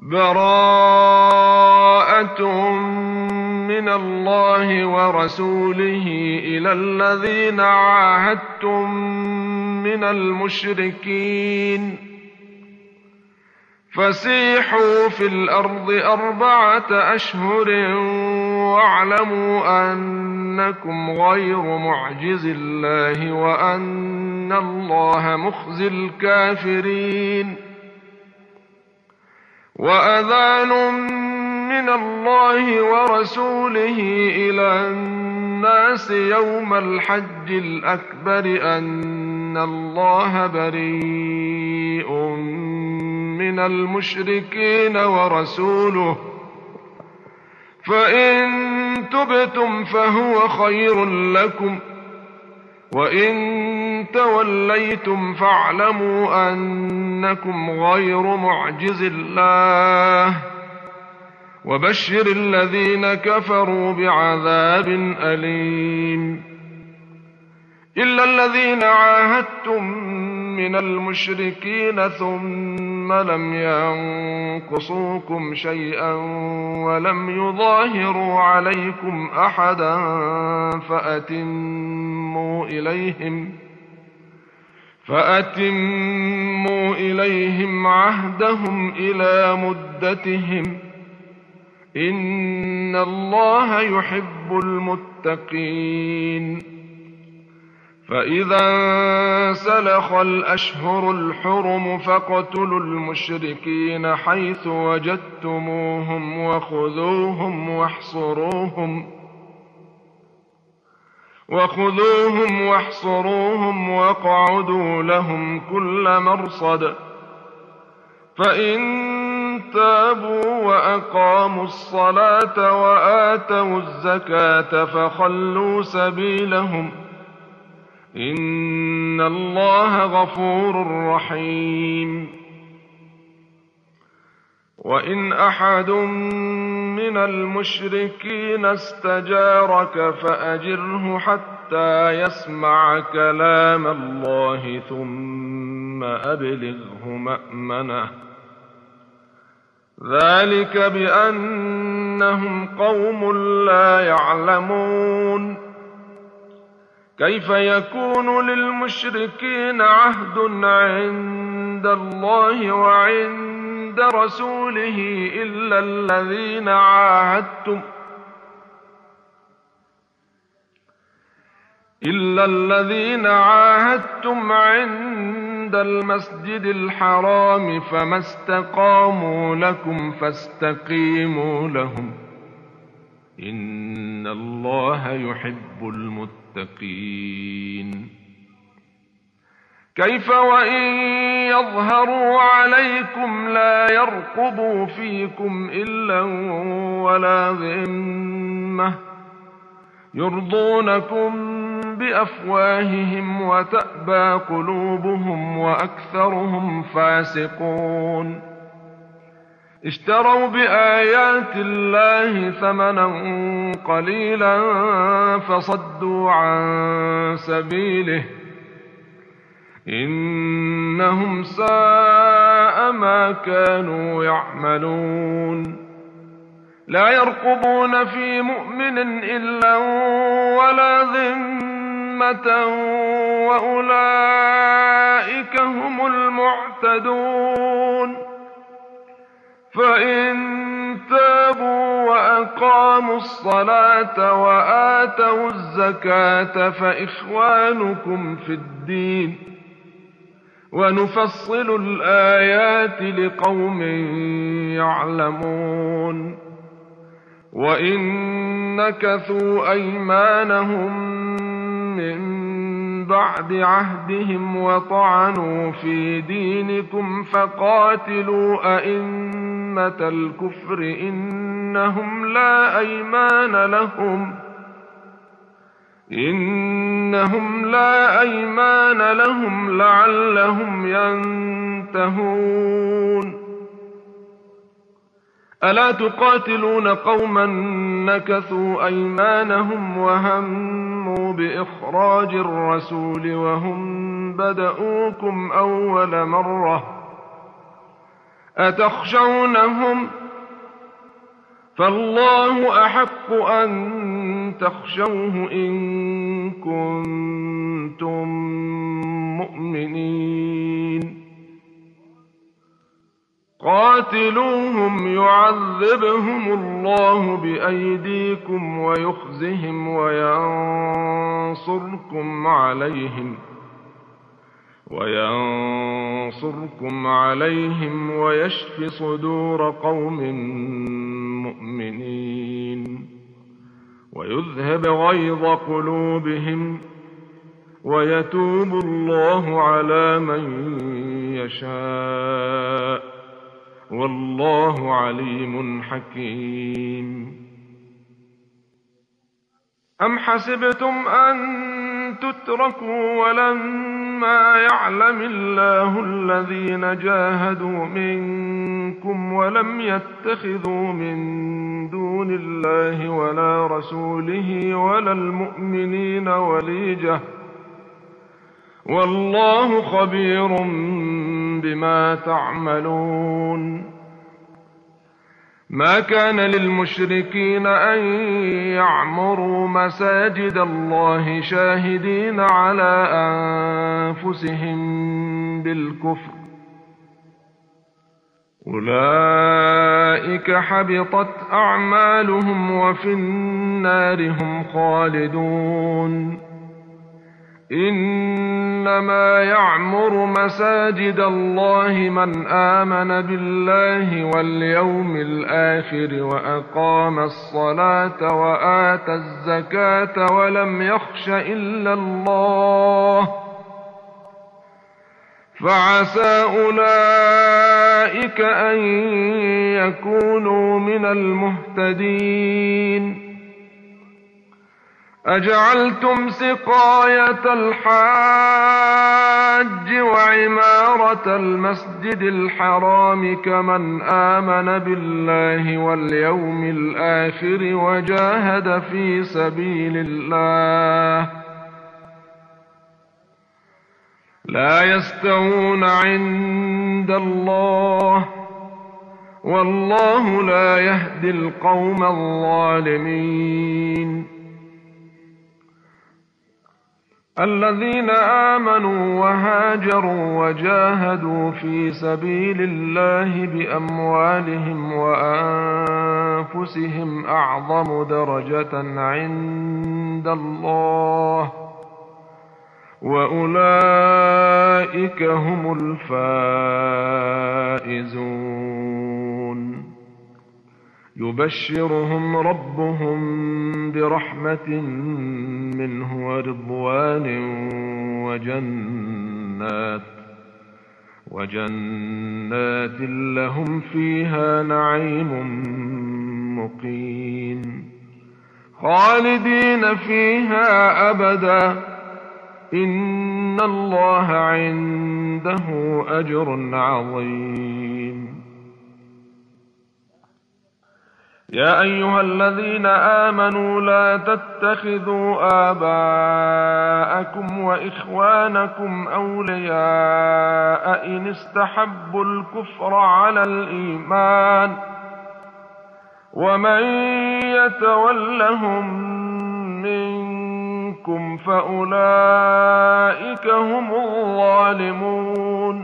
براءة من الله ورسوله إلى الذين عاهدتم من المشركين فسيحوا في الأرض 4 أشهر واعلموا أنكم غير معجز الله وأن الله مخزي الكافرين. وأذان من الله ورسوله إلى الناس يوم الحج الأكبر أن الله بريء من المشركين ورسوله فإن تبتم فهو خير لكم وإن توليتم فاعلموا أنكم غير معجز الله وبشر الذين كفروا بعذاب أليم. إلا الذين عاهدتم من المشركين ثم لم ينقصوكم شيئا ولم يظاهروا عليكم أحدا فأتموا إليهم عهدهم إلى مدتهم إن الله يحب المتقين. فإذا انسلخ الأشهر الحرم فاقتلوا المشركين حيث وجدتموهم وخذوهم واحصروهم واقعدوا لهم كل مرصد فإن تابوا وأقاموا الصلاة وآتوا الزكاة فخلوا سبيلهم إن الله غفور رحيم. وإن أحد من المشركين استجارك فأجره حتى يسمع كلام الله ثم أبلغه مأمنه ذلك بأنهم قوم لا يعلمون. كيف يكون للمشركين عهد عند الله وعند رسوله إلا الذين عاهدتم عند المسجد الحرام فما استقاموا لكم فاستقيموا لهم إن الله يحب المتقين. كيف وإن يظهروا عليكم لا يرقبوا فيكم إلا ولا ذمة يرضونكم بأفواههم وتأبى قلوبهم وأكثرهم فاسقون. اشتروا بآيات الله ثمنا قليلا فصدوا عن سبيله إنهم ساء ما كانوا يعملون. لا يرقبون في مؤمن إلا ولا ذمة وأولئك هم المعتدون. فإن تابوا وأقاموا الصلاة وآتوا الزكاة فإخوانكم في الدين ونفصل الآيات لقوم يعلمون. وإن نكثوا أيمانهم من بعد عهدهم وطعنوا في دينكم فقاتلوا أئمة الكفر إنهم لا أيمان لهم لعلهم ينتهون. ألا تقاتلون قوما نكثوا أيمانهم وهموا بإخراج الرسول وهم بدؤوكم أول مرة أتخشونهم فالله أحق أن تخشوه إن كنتم مؤمنين قاتلوهم يعذبهم الله بأيديكم ويخزهم وينصركم عليهم ويشف صدور قوم مؤمنين ويذهب غيظ قلوبهم ويتوب الله على من يشاء والله عليم حكيم. أم حسبتم أن تتركوا ولما يعلم الله الذين جاهدوا منكم ولم يتخذوا من دون الله ولا رسوله ولا المؤمنين وليجة والله خبير بما تعملون. ما كان للمشركين أن يعمروا مساجد الله شاهدين على أنفسهم بالكفر أولئك حبطت أعمالهم وفي النار هم خالدون. إنما يعمر مساجد الله من آمن بالله واليوم الآخر وأقام الصلاة وآتى الزكاة ولم يخش إلا الله فعسى أولئك أن يكونوا من المهتدين. أجعلتم سقاية الحاج وعمارة المسجد الحرام كمن آمن بالله واليوم الآخر وجاهد في سبيل الله لا يستوون عند الله والله لا يهدي القوم الظالمين. الذين آمنوا وهاجروا وجاهدوا في سبيل الله بأموالهم وأنفسهم أعظم درجة عند الله وأولئك هم الفائزون. يبشرهم ربهم برحمة منه ورضوان وجنات لهم فيها نعيم مقيم خالدين فيها أبدا إن الله عنده أجر عظيم. يا أيها الذين آمنوا لا تتخذوا آباءكم وإخوانكم أولياء إن استحبوا الكفر على الإيمان ومن يتولهم منكم فأولئك هم الظالمون.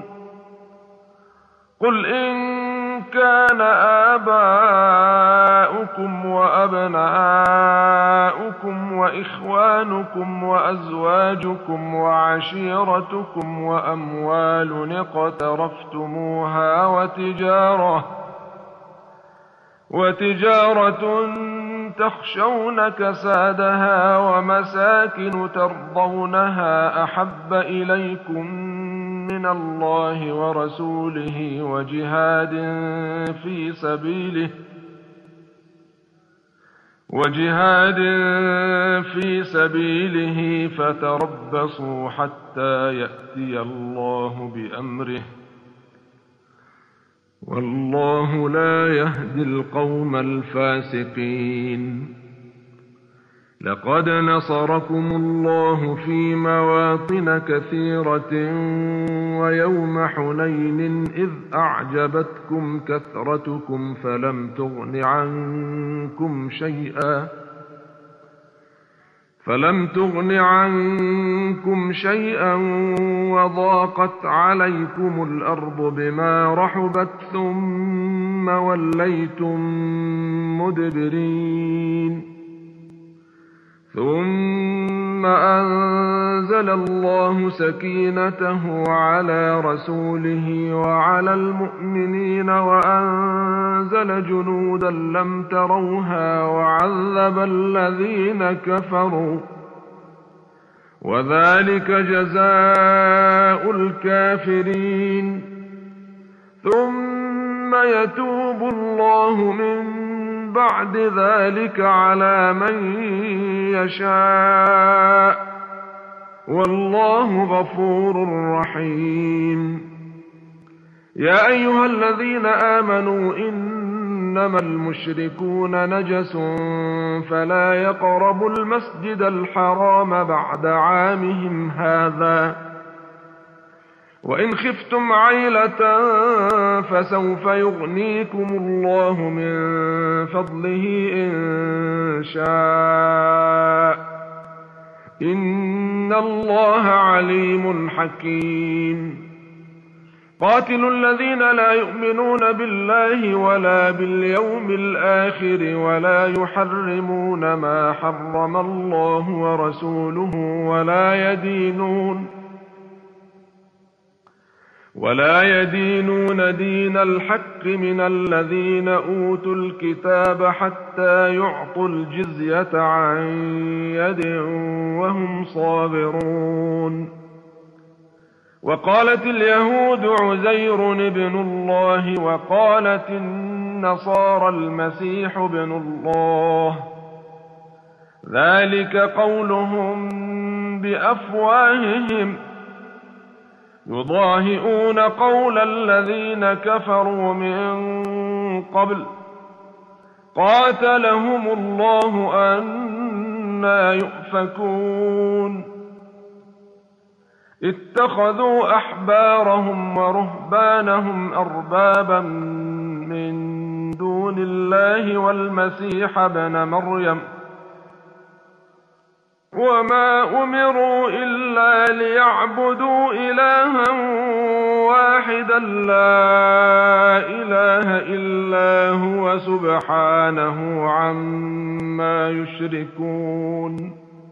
قل إن كان آباؤكم وأبناؤكم وإخوانكم وأزواجكم وعشيرتكم وأموال اقترفتموها وتجارة تخشون كسادها ومساكن ترضونها أحب إليكم من الله ورسوله وجهاد في سبيله فتربصوا حتى يأتي الله بأمره والله لا يهدي القوم الفاسقين. لقد نصركم الله في مواطن كثيرة ويوم حنين إذ أعجبتكم كثرتكم فلم تغن عنكم شيئا وضاقت عليكم الأرض بما رحبت ثم وليتم مدبرين ثم أنزل الله سكينته على رسوله وعلى المؤمنين وأنزل جنودا لم تروها وعذب الذين كفروا وذلك جزاء الكافرين ثم يتوب الله من بعد ذلك على من يشاء والله غفور رحيم يا أيها الذين آمنوا إنما المشركون نجس فلا يقربوا المسجد الحرام بعد عامهم هذا وإن خفتم عيلة فسوف يغنيكم الله من فضله إن شاء إن الله عليم حكيم قاتلوا الذين لا يؤمنون بالله ولا باليوم الآخر ولا يحرمون ما حرم الله ورسوله ولا يدينون دين الحق من الذين أوتوا الكتاب حتى يعطوا الجزية عن يد وهم صاغرون وقالت اليهود عزير ابن الله وقالت النصارى المسيح ابن الله ذلك قولهم بأفواههم يضاهئون قول الذين كفروا من قبل قاتلهم الله أنى يؤفكون اتخذوا أحبارهم ورهبانهم أربابا من دون الله والمسيح ابن مريم وما أمروا إلا ليعبدوا إلها واحدا لا إله إلا هو سبحانه عما يشركون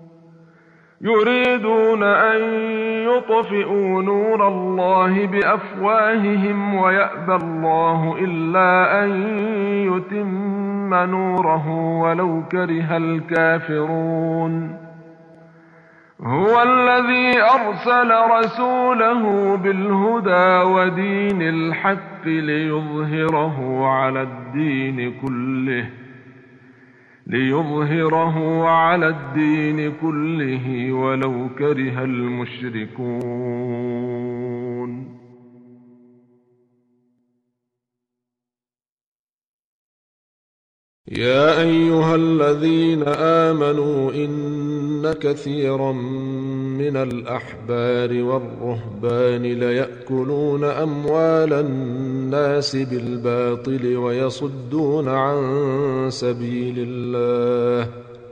يريدون أن يطفئوا نور الله بأفواههم ويأبى الله إلا أن يتم نوره ولو كره الكافرون هو الذي أرسل رسوله بالهدى ودين الحق ليظهره على الدين كله ولو كره المشركون يا أيها الذين آمنوا إن كثيرا من الأحبار والرهبان ليأكلون أموال الناس بالباطل ويصدون عن سبيل الله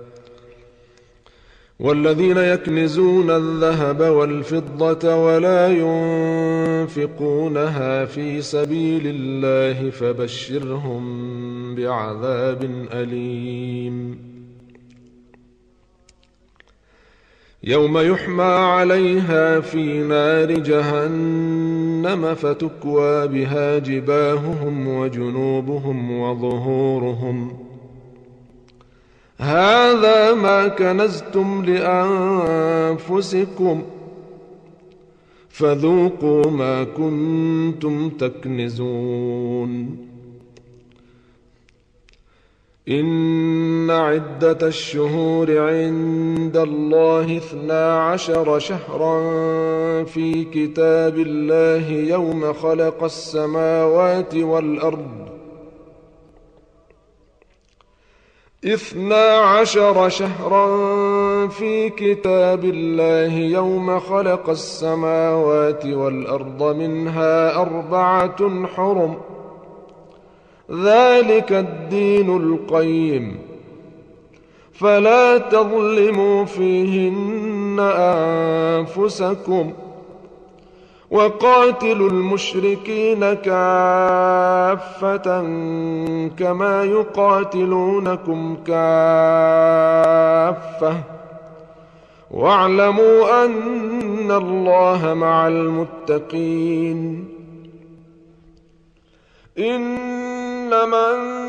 والذين يكنزون الذهب والفضة ولا ينفقونها في سبيل الله فبشرهم بعذاب أليم يوم يحمى عليها في نار جهنم فتكوى بها جباههم وجنوبهم وظهورهم هذا ما كنزتم لأنفسكم فذوقوا ما كنتم تكنزون إن عدة الشهور عند الله 12 شهرا في كتاب الله يوم خلق السماوات والأرض 12 شهرا في كتاب الله يوم خلق السماوات والأرض منها 4 حرم ذلك الدين القيم فلا تظلموا فيهن أنفسكم وقاتلوا المشركين كافة كما يقاتلونكم كافة واعلموا أن الله مع المتقين إنما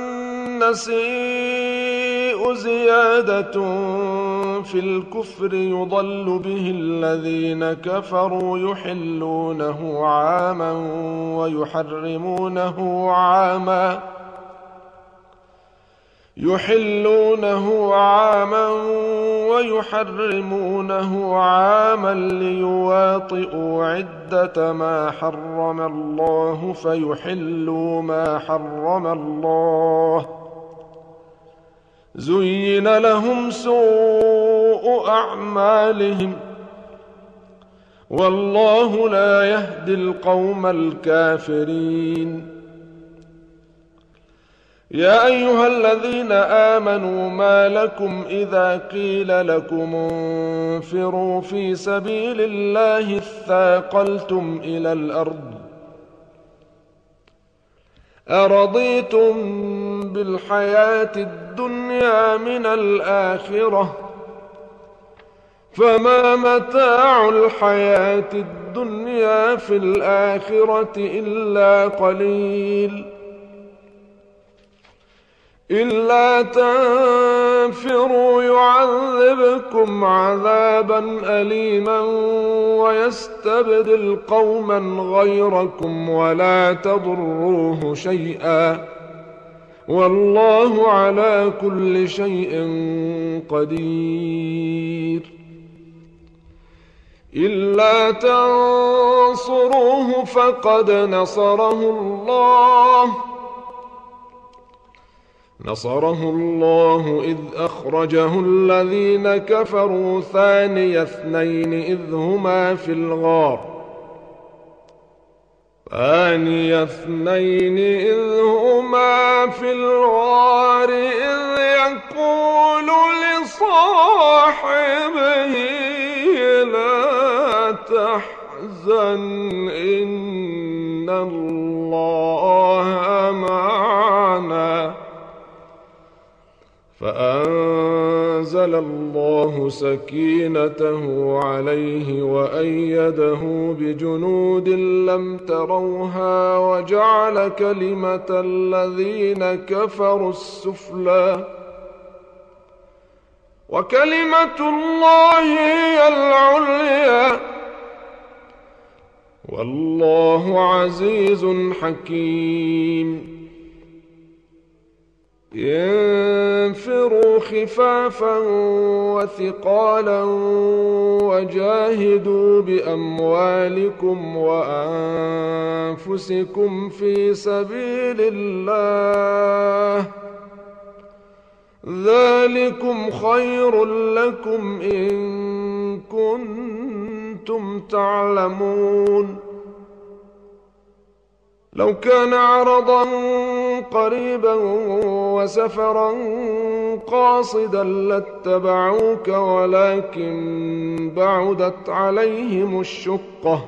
النسيء زيادة في الكفر يضل به الذين كفروا يحلونه عاما ويحرمونه عاما ليواطئوا عدة ما حرم الله فيحلوا ما حرم الله زين لهم سوء أعمالهم والله لا يهدي القوم الكافرين يا أيها الذين آمنوا ما لكم إذا قيل لكم انفروا في سبيل الله اثاقلتم إلى الأرض أرضيتم بالحياة الدنيا من الآخرة فما متاع الحياة الدنيا في الآخرة إلا قليل إلا تنفروا يعذبكم عذابا أليما ويستبدل قوما غيركم ولا تضروه شيئا والله على كل شيء قدير إلا تنصروه فقد نصره الله إذ أخرجه الذين كفروا ثاني اثنين إذ هما في الغار إذ يقول لصاحبه لا تحزن إن الله معنا فأنزل الله سكينته عليه وأيده بجنود لم تروها وجعل كلمة الذين كفروا السفلى وكلمة الله هي العليا والله عزيز حكيم انفروا خفافا وثقالا وجاهدوا بأموالكم وأنفسكم في سبيل الله ذلكم خير لكم إن كنتم تعلمون لو كان عرضا قريبا وسفرا قاصدا لاتبعوك ولكن بعدت عليهم الشقة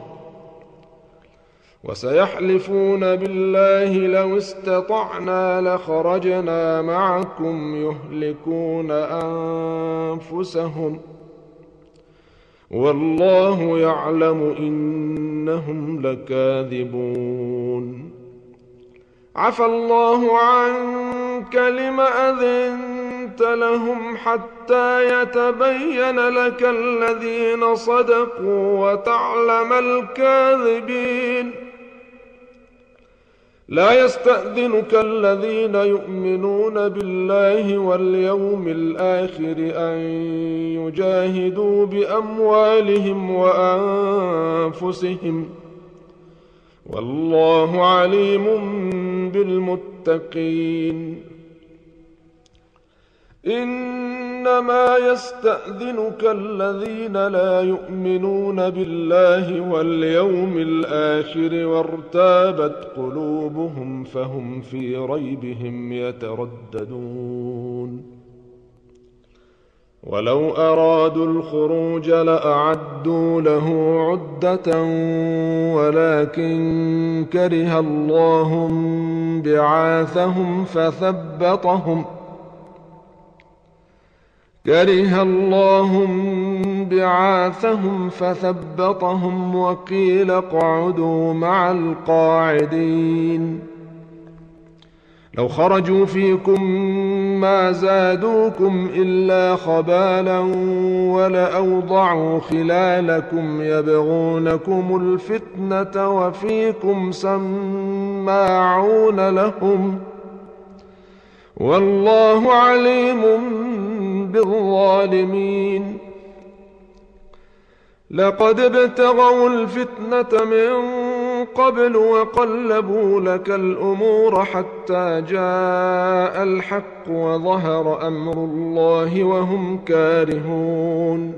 وسيحلفون بالله لو استطعنا لخرجنا معكم يهلكون أنفسهم والله يعلم إنهم لكاذبون عفى الله عنك لم أذنت لهم حتى يتبين لك الذين صدقوا وتعلم الكاذبين لا يستأذنك الذين يؤمنون بالله واليوم الآخر أن يجاهدوا بأموالهم وأنفسهم والله عليم بالمتقين إنما يستأذنك الذين لا يؤمنون بالله واليوم الآخر وارتابت قلوبهم فهم في ريبهم يترددون ولو أرادوا الخروج لأعدوا له عدة ولكن كره الله بعاثهم فثبطهم وقيل اقعدوا مع القاعدين لو خرجوا فيكم ما زادوكم إلا خبالا ولأوضعوا خلالكم يبغونكم الفتنة وفيكم سماعون لهم والله عليم بالظالمين لقد ابتغوا الفتنة من قبل وقلبوا لك الأمور حتى جاء الحق وظهر أمر الله وهم كارهون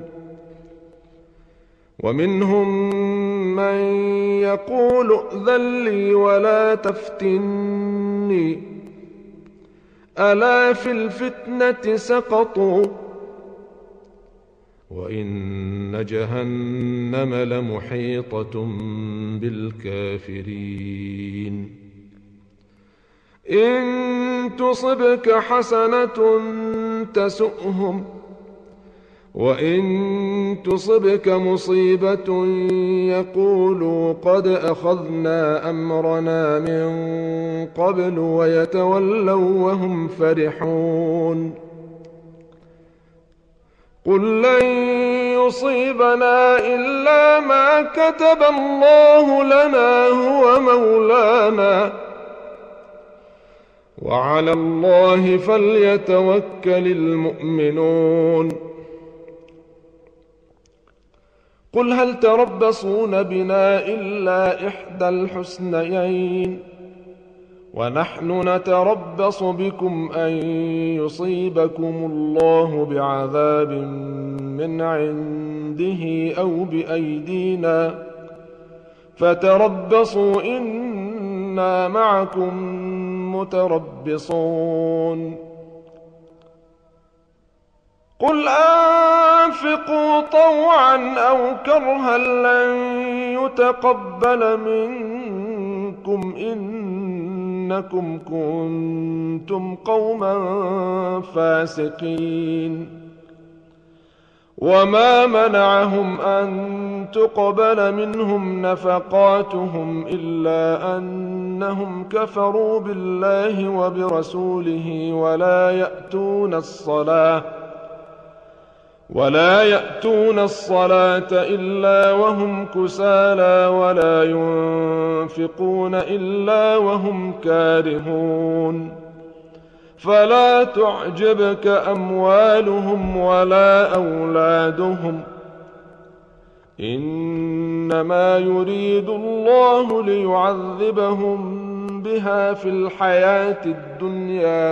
ومنهم من يقول ائذن لي ولا تفتني ألا في الفتنة سقطوا وإن جهنم لمحيطة بالكافرين إن تصبك حسنة تسؤهم وإن تصبك مصيبة يقولوا قد أخذنا أمرنا من قبل ويتولوا وهم فرحون قل لن يصيبنا إلا ما كتب الله لنا هو مولانا وعلى الله فليتوكل المؤمنون قل هل تربصون بنا إلا إحدى الحسنيين ونحن نتربص بكم أن يصيبكم الله بعذاب من عنده أو بأيدينا فتربصوا إنا معكم متربصون قل أنفقوا طوعا أو كرها لن يتقبل منكم إنكم كنتم قوما فاسقين وما منعهم أن تقبل منهم نفقاتهم إلا أنهم كفروا بالله وبرسوله ولا يأتون الصلاة إلا وهم كسالى ولا ينفقون إلا وهم كارهون فلا تعجبك أموالهم ولا أولادهم إنما يريد الله ليعذبهم بها في الحياة الدنيا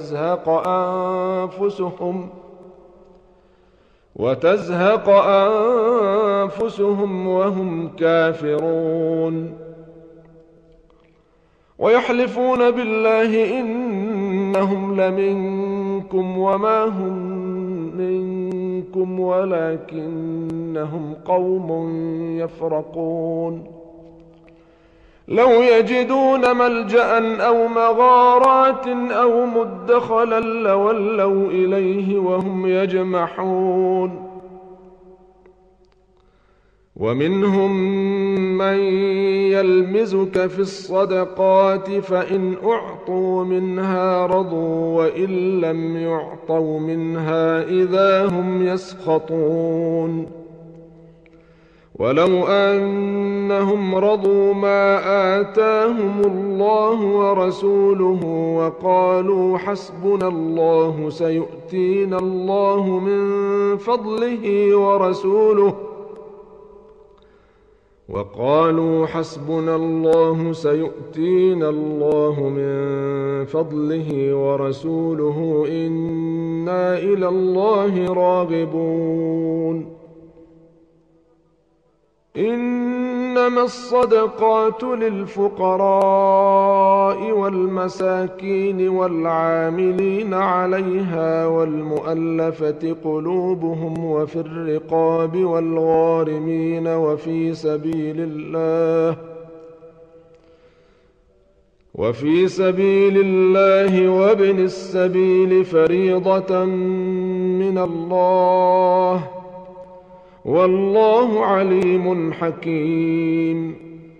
وتزهق أنفسهم وهم كافرون ويحلفون بالله إنهم لمنكم وما هم منكم ولكنهم قوم يفرقون لو يجدون ملجأ أو مغارات أو مدخلا لولوا إليه وهم يجمحون ومنهم من يلمزك في الصدقات فإن أعطوا منها رضوا وإن لم يعطوا منها إذا هم يسخطون ولو أنهم رضوا ما آتاهم الله ورسوله وقالوا حسبنا الله سيؤتينا الله من فضله ورسوله إنا وإنا إلى الله راغبون. إنما الصدقات للفقراء والمساكين والعاملين عليها والمؤلفة قلوبهم وفي الرقاب والغارمين وفي سبيل الله وابن السبيل فريضة من الله والله عليم حكيم.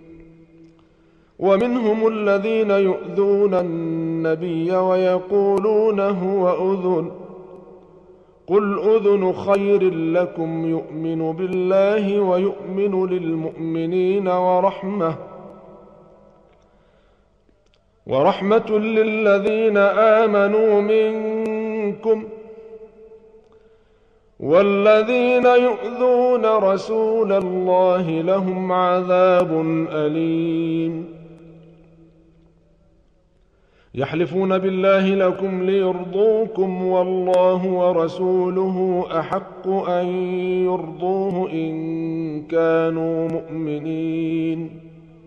ومنهم الذين يؤذون النبي ويقولون هو أذن قل أذن خير لكم يؤمن بالله ويؤمن للمؤمنين ورحمة للذين آمنوا منكم والذين يؤذون رسول الله لهم عذاب أليم. يحلفون بالله لكم ليرضوكم والله ورسوله أحق أن يرضوه إن كانوا مؤمنين.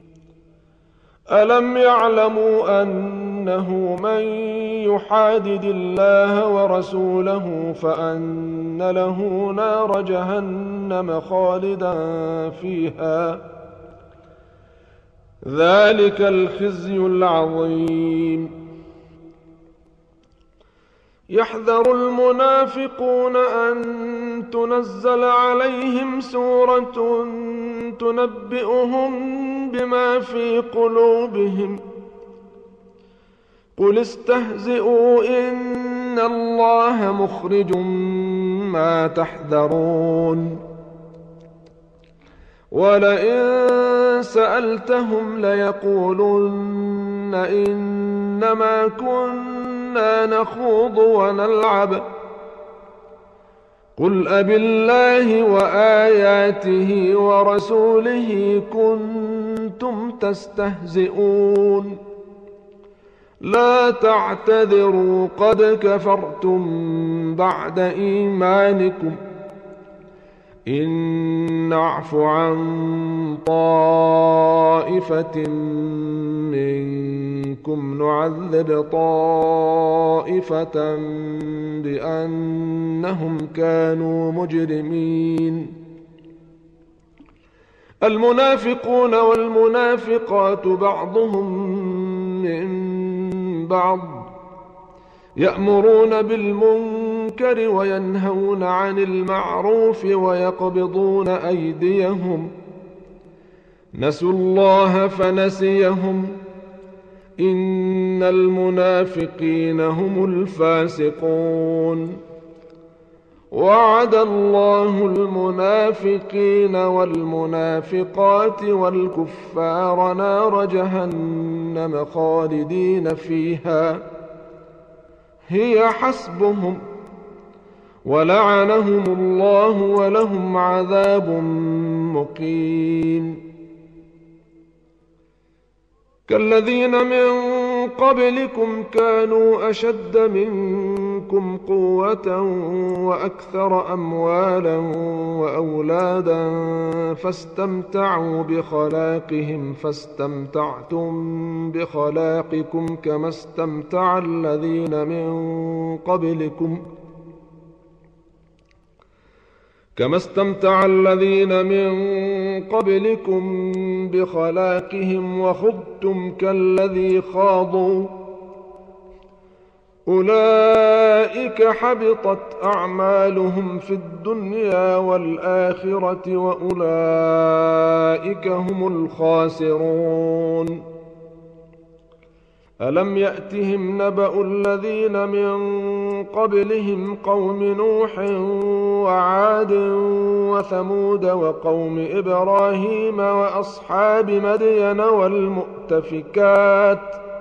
ألم يعلموا أنه من يحادد الله ورسوله فأن له نار جهنم خالدا فيها ذلك الخزي العظيم. يحذر المنافقون أن تنزل عليهم سورة تنبئهم بما في قلوبهم قل استهزئوا إن الله مخرج ما تحذرون. ولئن سألتهم ليقولن إنما كنا نخوض ونلعب قل أبالله وآياته ورسوله كنتم تستهزئون لا تعتذروا قد كفرتم بعد إيمانكم إن نعف عن طائفة منكم نعذب طائفة بأنهم كانوا مجرمين. المنافقون والمنافقات بعضهم من بعض يأمرون بالمنكر وينهون عن المعروف ويقبضون أيديهم نسوا الله فنسيهم إن المنافقين هم الفاسقون. وعد الله المنافقين والمنافقات والكفار نار جهنم خالدين فيها هي حسبهم ولعنهم الله ولهم عذاب مقيم. كالذين من قبلكم كانوا أشد منكم قوة وأكثر أموالا وأولادا فاستمتعوا بخلاقهم فاستمتعتم بخلاقكم كما استمتع الذين من قبلكم بخلاقهم وخضتم كالذي خاضوا أولئك حبطت أعمالهم في الدنيا والآخرة وأولئك هم الخاسرون. ألم يأتهم نبأ الذين من قبلهم قوم نوح وعاد وثمود وقوم إبراهيم وأصحاب مدين والمؤتفكات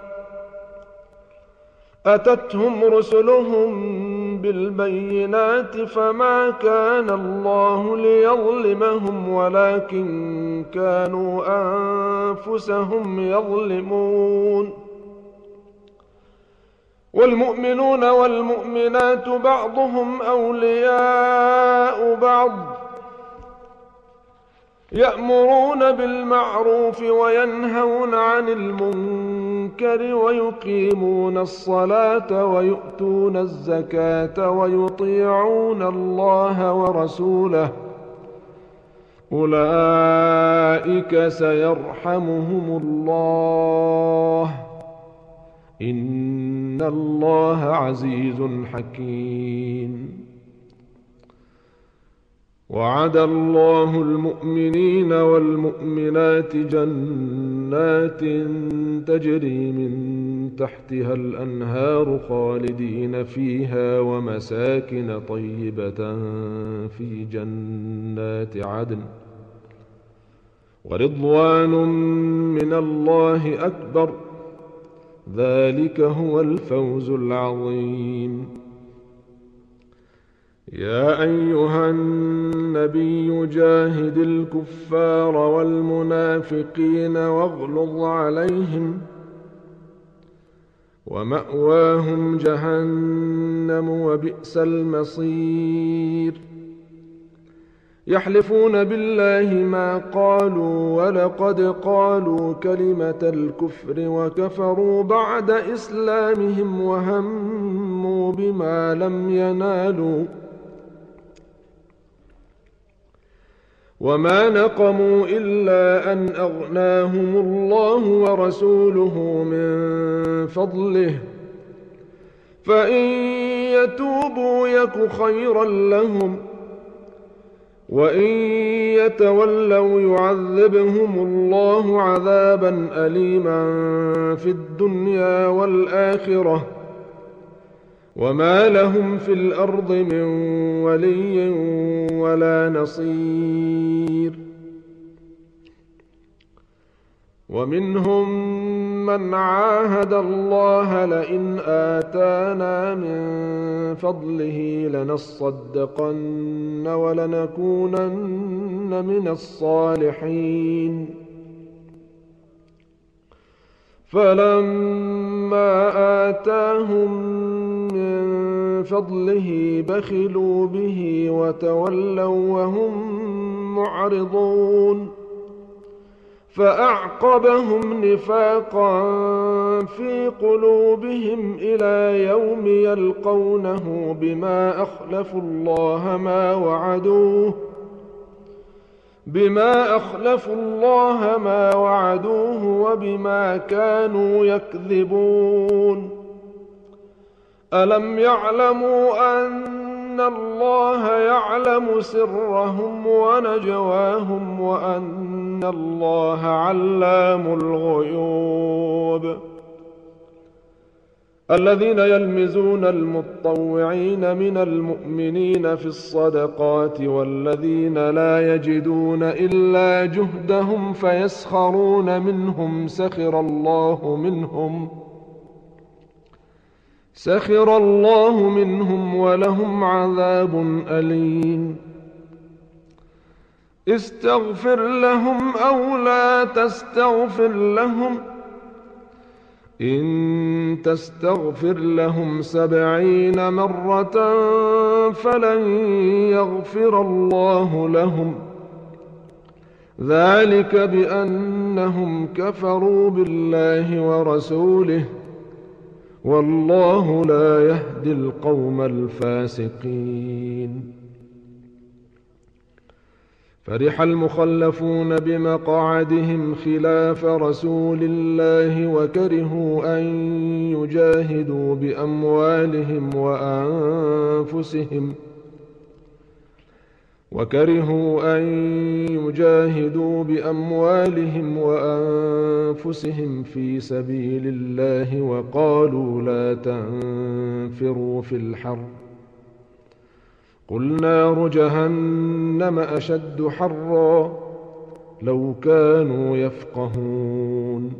أتتهم رسلهم بالبينات فما كان الله ليظلمهم ولكن كانوا أنفسهم يظلمون. والمؤمنون والمؤمنات بعضهم أولياء بعض يأمرون بالمعروف وينهون عن المنكر ويقيمون الصلاة ويؤتون الزكاة ويطيعون الله ورسوله أولئك سيرحمهم الله إن الله عزيز حكيم. وعد الله المؤمنين والمؤمنات جنات تجري من تحتها الأنهار خالدين فيها ومساكن طيبة في جنات عدن ورضوان من الله أكبر ذلك هو الفوز العظيم. يا أيها النبي جاهد الكفار والمنافقين واغلظ عليهم ومأواهم جهنم وبئس المصير. يحلفون بالله ما قالوا ولقد قالوا كلمة الكفر وكفروا بعد إسلامهم وهموا بما لم ينالوا وما نقموا إلا أن أغناهم الله ورسوله من فضله فإن يتوبوا يك خيرا لهم وإن يتولوا يعذبهم الله عذابا أليما في الدنيا والآخرة وما لهم في الأرض من ولي ولا نصير. ومنهم من عاهد الله لئن آتانا من فضله لنصدقن ولنكونن من الصالحين فلما آتاهم من فضله بخلوا به وتولوا وهم معرضون فأعقبهم نفاقا في قلوبهم إلى يوم يلقونه بما أخلفوا الله ما وعدوه وبما كانوا يكذبون. ألم يعلموا أن الله يعلم سرهم ونجواهم وأن الله علام الغيوب. الذين يلمزون المطوعين من المؤمنين في الصدقات والذين لا يجدون إلا جهدهم فيسخرون منهم سخر الله منهم ولهم عذاب أليم. استغفر لهم أو لا تستغفر لهم إن تستغفر لهم 70 مرة فلن يغفر الله لهم ذلك بأنهم كفروا بالله ورسوله والله لا يهدي القوم الفاسقين. فرح المخلفون بمقعدهم خلاف رسول الله وكرهوا أن يجاهدوا بأموالهم وأنفسهم في سبيل الله وقالوا لا تنفروا في الحر قل نار جهنم أشد حرا لو كانوا يفقهون.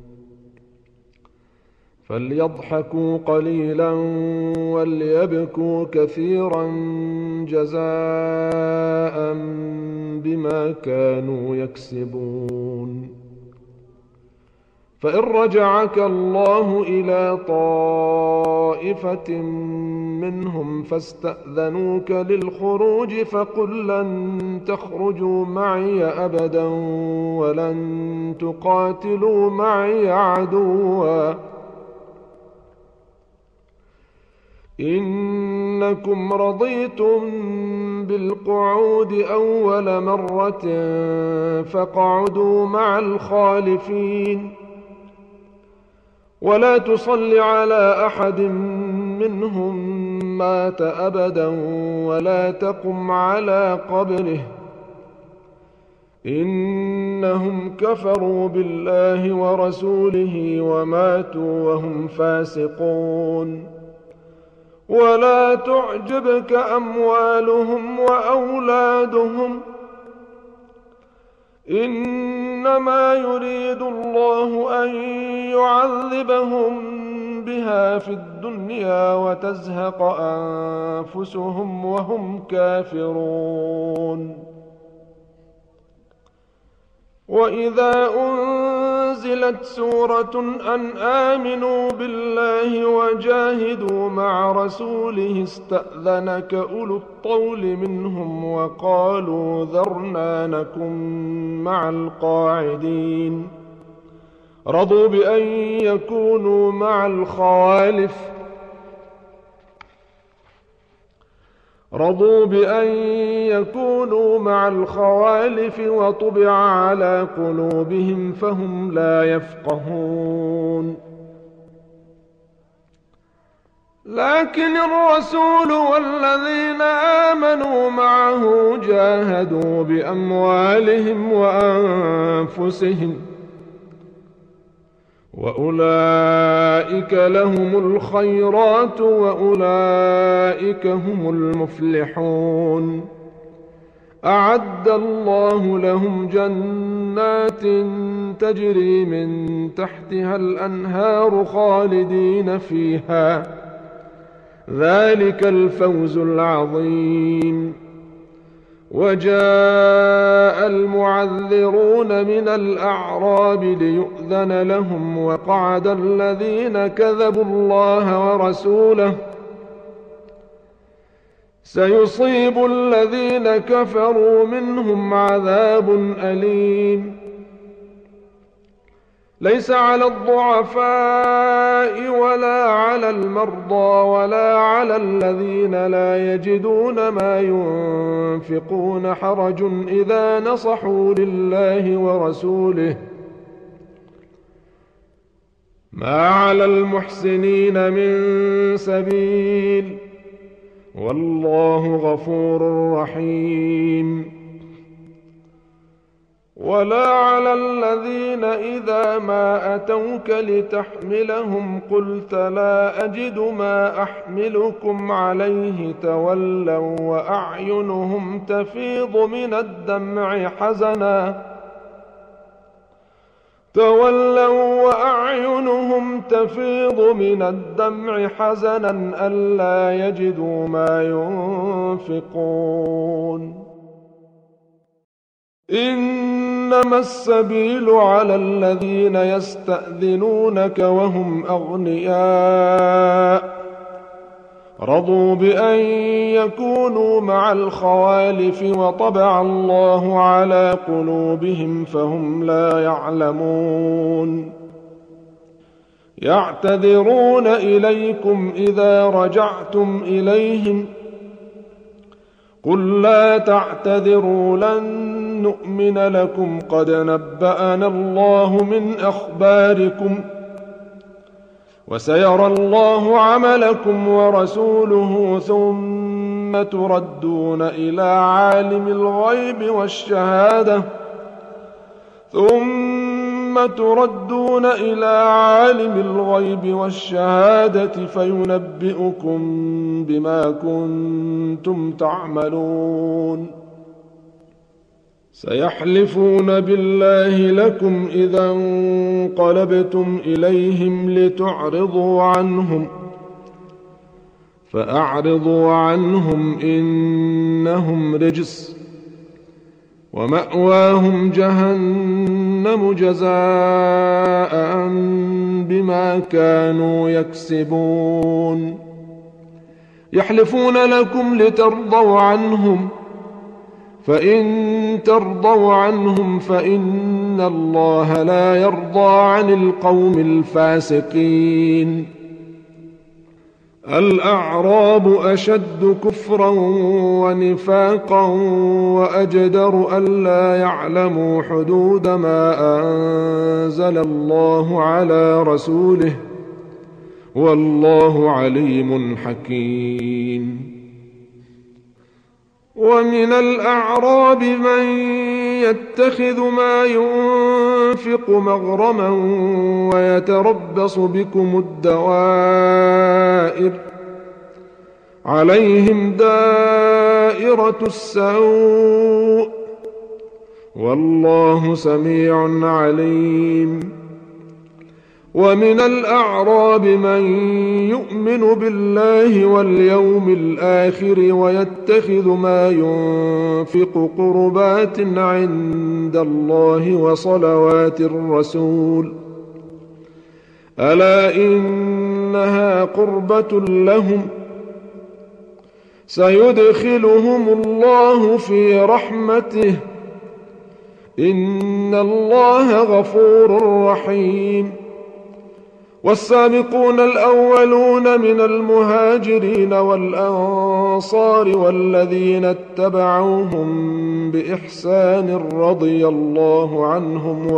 فليضحكوا قليلا وليبكوا كثيرا جزاء بما كانوا يكسبون. فإن رجعك الله إلى طائفة طائفة منهم فاستأذنوك للخروج فقل لن تخرجوا معي أبدا ولن تقاتلوا معي عدوا إنكم رضيتم بالقعود أول مرة فاقعدوا مع الخالفين ولا تصل على أحد منهم مات أبدا ولا تقم على قبره إنهم كفروا بالله ورسوله وماتوا وهم فاسقون ولا تعجبك أموالهم وأولادهم إنما يريد الله أن يعذبهم بها في الدنيا وتزهق أنفسهم وهم كافرون وإذا أنزلت سورة أن آمنوا بالله وجاهدوا مع رسوله استأذنك أولو الطول منهم وقالوا ذرنا نكن مع القاعدين رضوا بأن يكونوا مع الخوالف وطبع على قلوبهم فهم لا يفقهون لكن الرسول والذين آمنوا معه جاهدوا بأموالهم وأنفسهم وأولئك لهم الخيرات وأولئك هم المفلحون أعد الله لهم جنات تجري من تحتها الأنهار خالدين فيها ذلك الفوز العظيم وجاء المعذرون من الأعراب ليؤذن لهم وقعد الذين كذبوا الله ورسوله سيصيب الذين كفروا منهم عذاب أليم ليس على الضعفاء ولا على المرضى ولا على الذين لا يجدون ما ينفقون حرج إذا نصحوا لله ورسوله ما على المحسنين من سبيل والله غفور رحيم ولا على الذين إذا ما أتوك لتحملهم قلت لا أجد ما أحملكم عليه تولوا وأعينهم تفيض من الدمع حزنا ألا يجدوا ما ينفقون إنما السبيل على الذين يستأذنونك وهم أغنياء رضوا بأن يكونوا مع الخوالف وطبع الله على قلوبهم فهم لا يعلمون يعتذرون إليكم إذا رجعتم إليهم قل لا تعتذروا لن نؤمن لكم قد نبأنا الله من أخباركم وسيرى الله عملكم ورسوله ثم تردون إلى عالم الغيب والشهادة فينبئكم بما كنتم تعملون سيحلفون بالله لكم إذا انقلبتم إليهم لتعرضوا عنهم فأعرضوا عنهم إنهم رجس ومأواهم جهنم جزاء بما كانوا يكسبون يحلفون لكم لترضوا عنهم فإن ترضوا عنهم فإن الله لا يرضى عن القوم الفاسقين الأعراب أشد كفرا ونفاقا وأجدر ألا يعلموا حدود ما أنزل الله على رسوله والله عليم حكيم ومن الأعراب من يتخذ ما ينفق مغرما ويتربص بكم الدوائر عليهم دائرة السوء والله سميع عليم ومن الأعراب من يؤمن بالله واليوم الآخر ويتخذ ما ينفق قربات عند الله وصلوات الرسول ألا إنها قربة لهم سيدخلهم الله في رحمته إن الله غفور رحيم والسابقون الأولون من المهاجرين والأنصار والذين اتبعوهم بإحسان رضي الله عنهم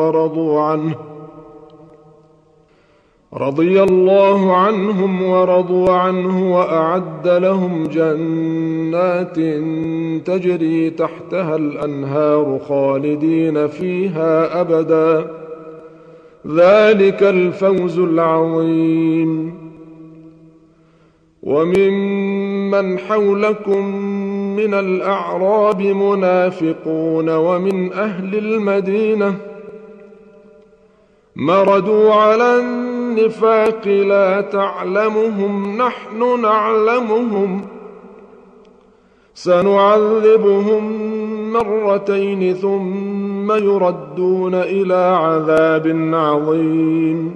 ورضوا عنه وأعد لهم جنات تجري تحتها الأنهار خالدين فيها أبدا ذلك الفوز العظيم وممن حولكم من الأعراب منافقون ومن أهل المدينة مردوا على النفاق لا تعلمهم نحن نعلمهم سنعذبهم مرتين ثم يردون إلى عذاب عظيم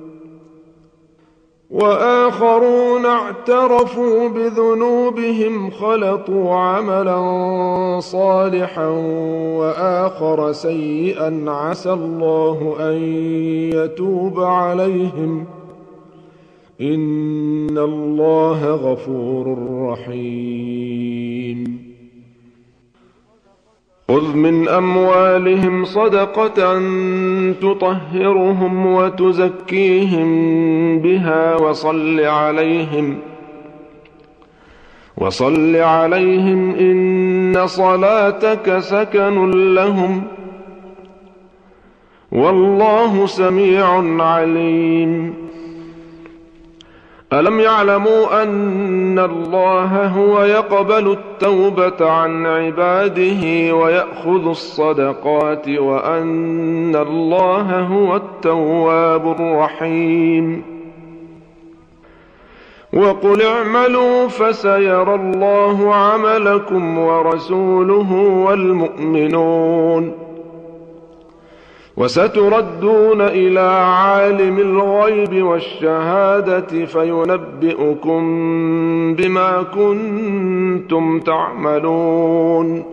وآخرون اعترفوا بذنوبهم خلطوا عملا صالحا وآخر سيئا عسى الله أن يتوب عليهم إن الله غفور رحيم خذ من أموالهم صدقة تطهرهم وتزكيهم بها وصل عليهم إن صلاتك سكن لهم والله سميع عليم ألم يعلموا أن الله هو يقبل التوبة عن عباده ويأخذ الصدقات وأن الله هو التواب الرحيم وقل اعملوا فسيرى الله عملكم ورسوله والمؤمنون وستردون إلى عالم الغيب والشهادة فينبئكم بما كنتم تعملون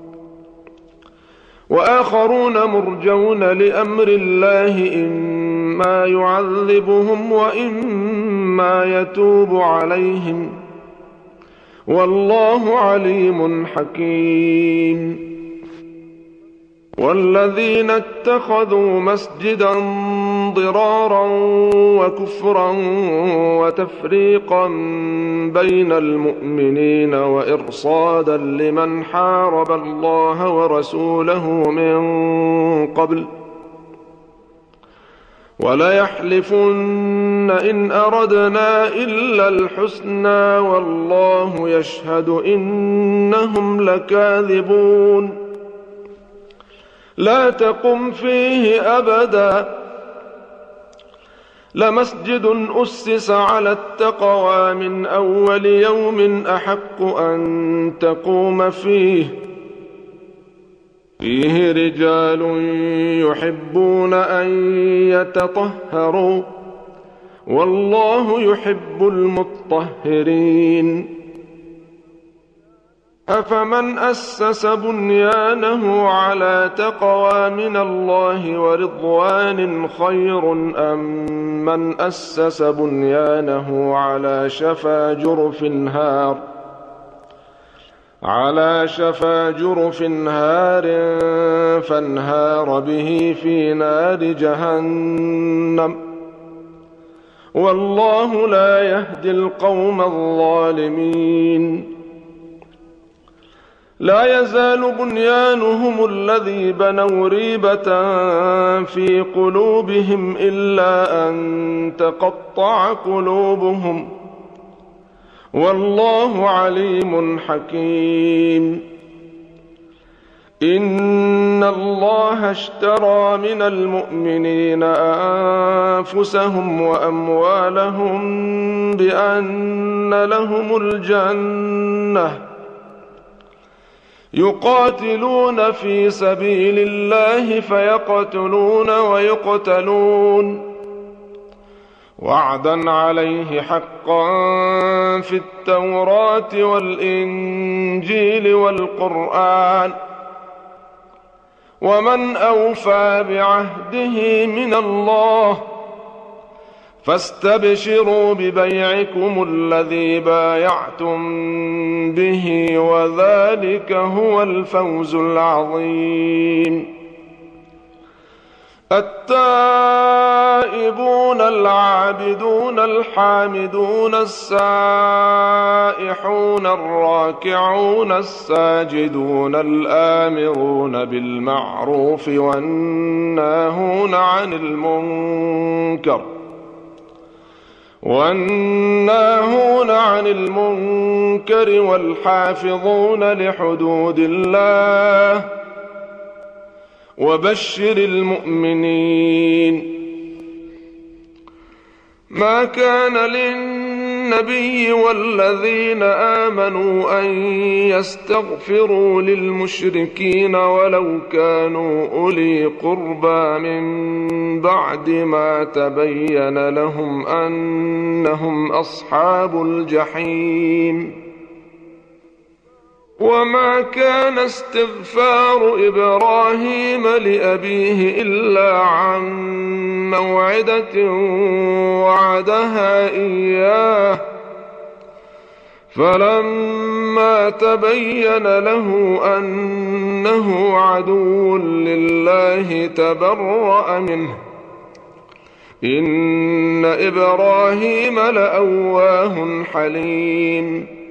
وآخرون مرجون لأمر الله إما يعذبهم وإما يتوب عليهم والله عليم حكيم والذين اتخذوا مسجدا ضرارا وكفرا وتفريقا بين المؤمنين وإرصادا لمن حارب الله ورسوله من قبل وليحلفن إن أردنا إلا الحسنى والله يشهد إنهم لكاذبون لا تقم فيه أبدا لمسجد أسس على التقوى من أول يوم أحق أن تقوم فيه فيه رجال يحبون أن يتطهروا والله يحب المطهرين. أفمن أسس بنيانه على تقوى من الله ورضوان خير أم من أسس بنيانه على شفا جرف هار فانهار به في نار جهنم والله لا يهدي القوم الظالمين. لا يزال بنيانهم الذي بنوا ريبة في قلوبهم إلا أن تقطع قلوبهم والله عليم حكيم. إن الله اشترى من المؤمنين أنفسهم وأموالهم بأن لهم الجنة يقاتلون في سبيل الله فيقتلون ويقتلون وعدا عليه حقا في التوراة والإنجيل والقرآن ومن أوفى بعهده من الله فاستبشروا ببيعكم الذي بايعتم به وذلك هو الفوز العظيم. التائبون العابدون الحامدون السائحون الراكعون الساجدون الآمرون بالمعروف والناهون عن المنكر والحافظون لحدود الله وبشر المؤمنين. ما كان للنبي والذين آمنوا أن يستغفروا للمشركين ولو كانوا أولي قربى من بعد ما تبين لهم أنهم أصحاب الجحيم. وما كان استغفار إبراهيم لأبيه إلا عن موعدة وعدها إياه فلما تبين له أنه عدو لله تبرأ منه إن إبراهيم لأواه حليم.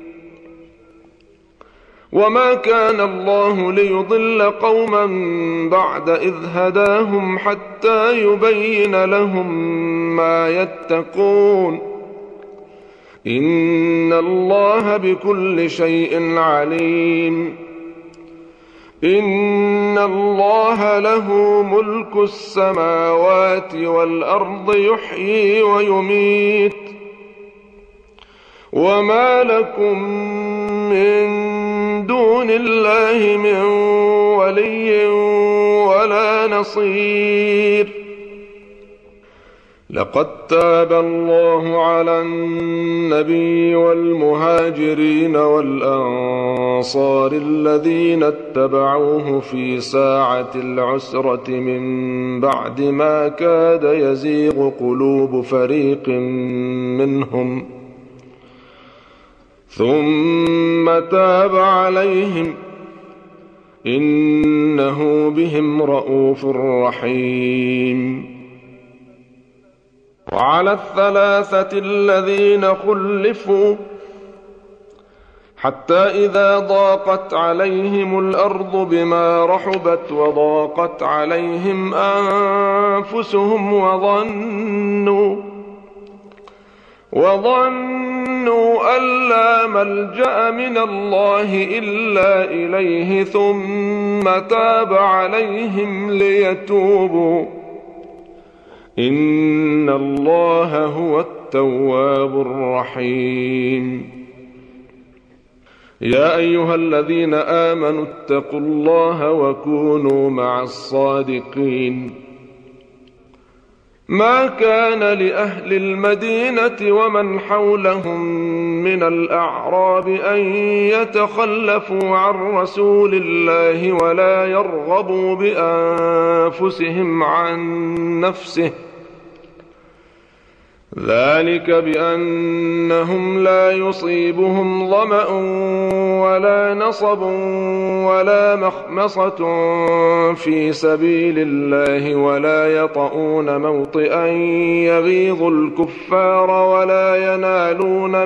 وما كان الله ليضل قوما بعد إذ هداهم حتى يبين لهم ما يتقون إن الله بكل شيء عليم. إن الله له ملك السماوات والأرض يحيي ويميت وما لكم من دون الله من ولي ولا نصير. لقد تاب الله على النبي والمهاجرين والأنصار الذين اتبعوه في ساعة العسرة من بعد ما كاد يزيغ قلوب فريق منهم ثم تاب عليهم إنه بهم رءوف رحيم. وعلى الثلاثة الذين خلفوا حتى إذا ضاقت عليهم الأرض بما رحبت وضاقت عليهم أنفسهم وظنوا أن لا ملجأ من الله إلا إليه ثم تاب عليهم ليتوبوا إن الله هو التواب الرحيم. يا أيها الذين آمنوا اتقوا الله وكونوا مع الصادقين. ما كان لأهل المدينة ومن حولهم من الأعراب أن يتخلفوا عن رسول الله ولا يرغبوا بأنفسهم عن نفسه، ذلك بأنهم لا يصيبهم ظمأ ولا نصب ولا مخمصة في سبيل الله ولا يطؤون موطئا يغيظ الكفار ولا ينالون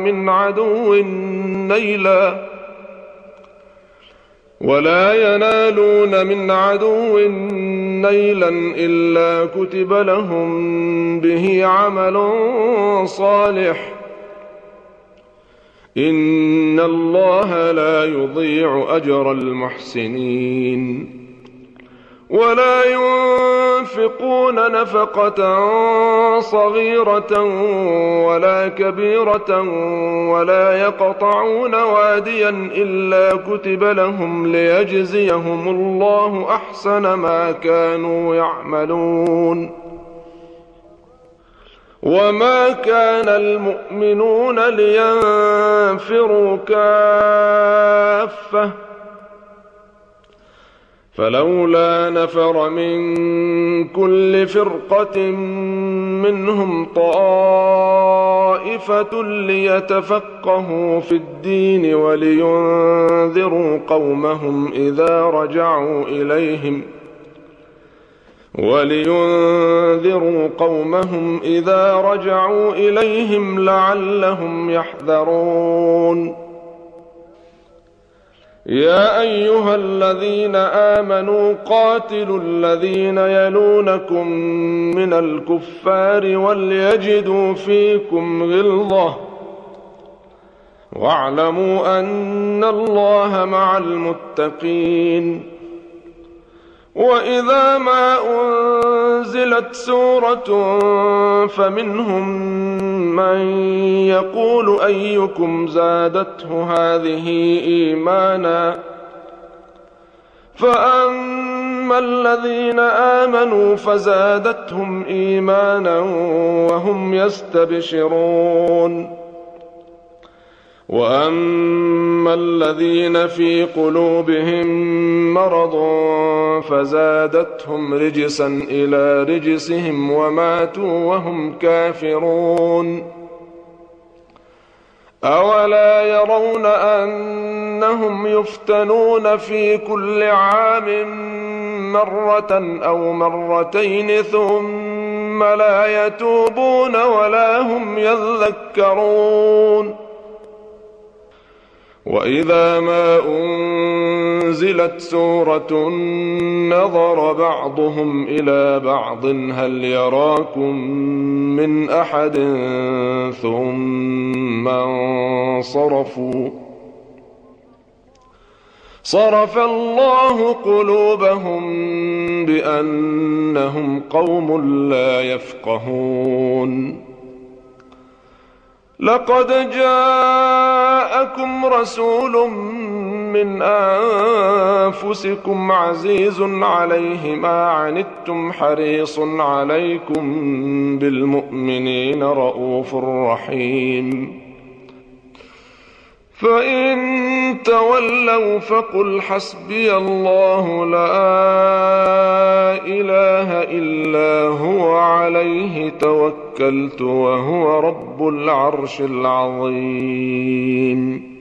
من عدو نيلا إلا كتب لهم به عمل صالح، إن الله لا يضيع أجر المحسنين. ولا ينفقون نفقة صغيرة ولا كبيرة ولا يقطعون واديا إلا كتب لهم ليجزيهم الله أحسن ما كانوا يعملون. وما كان المؤمنون لينفروا كافة، فلولا نفر من كل فرقة منهم طائفة ليتفقهوا في الدين ولينذروا قومهم إذا رجعوا إليهم لعلهم يحذرون. يا أيها الذين آمنوا قاتلوا الذين يلونكم من الكفار وليجدوا فيكم غلظة، واعلموا أن الله مع المتقين. وإذا ما أنزلت سورة فمنهم من يقول أيكم زادته هذه إيمانا، فأما الذين آمنوا فزادتهم إيمانا وهم يستبشرون، وأما الذين في قلوبهم مرض فزادتهم رجسا إلى رجسهم وماتوا وهم كافرون. أولا يرون أنهم يفتنون في كل عام مرة أو مرتين ثم لا يتوبون ولا هم يذكرون. وإذا ما أنزلت سورة نظر بعضهم إلى بعض هل يراكم من أحد ثم انصرفوا، صرف الله قلوبهم بأنهم قوم لا يفقهون. لقد جاءكم رسول من أنفسكم عزيز عليه ما عنتم حريص عليكم بالمؤمنين رؤوف رحيم. فإن تولوا فقل حسبي الله لا إله إلا هو عليه توكلت وهو رب العرش العظيم.